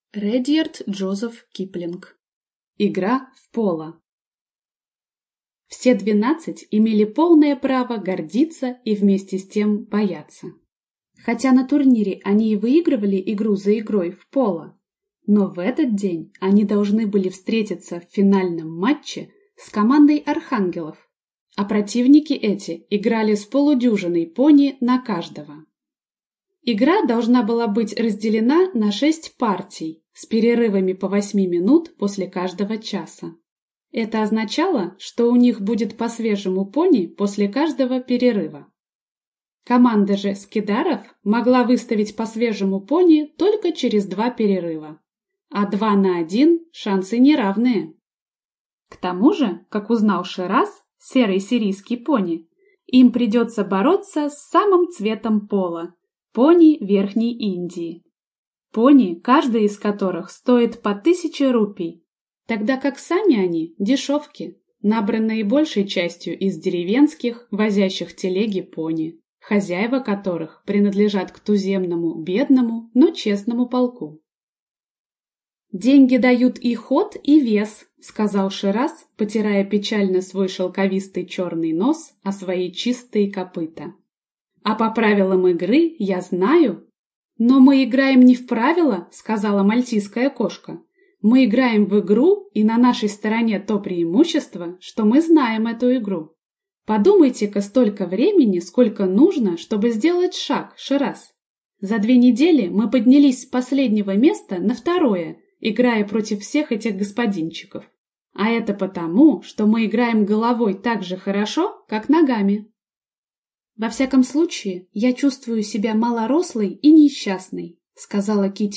Редьярд Джозеф Киплинг. Игра в поло. Все 12 имели полное право гордиться и вместе с тем бояться. Хотя на турнире они и выигрывали игру за игрой в поло, но в этот день они должны были встретиться в финальном матче с командой архангелов, а противники эти играли с полудюжиной пони на каждого. Игра должна была быть разделена на 6 партий с перерывами по 8 минут после каждого часа. Это означало, что у них будет по свежему пони после каждого перерыва. Команда же скидаров могла выставить по свежему пони только через 2 перерыва, а 2 на 1 шансы неравные. К тому же, как узнал Шираз, серый сирийский пони, им придется бороться с самым цветом пола – пони Верхней Индии. Пони, каждая из которых стоит по 1000 рупий, тогда как сами они – дешевки, набранные большей частью из деревенских, возящих телеги пони, хозяева которых принадлежат к туземному, бедному, но честному полку. «Деньги дают и ход, и вес», — сказал Шираз, потирая печально свой шелковистый черный нос о свои чистые копыта. «А по правилам игры я знаю». «Но мы играем не в правила», — сказала мальтийская кошка. «Мы играем в игру, и на нашей стороне то преимущество, что мы знаем эту игру. Подумайте-ка столько времени, сколько нужно, чтобы сделать шаг, Шираз. За 2 недели мы поднялись с последнего места на 2, играя против всех этих господинчиков. А это потому, что мы играем головой так же хорошо, как ногами». «Во всяком случае, я чувствую себя малорослой и несчастной», — сказала Кити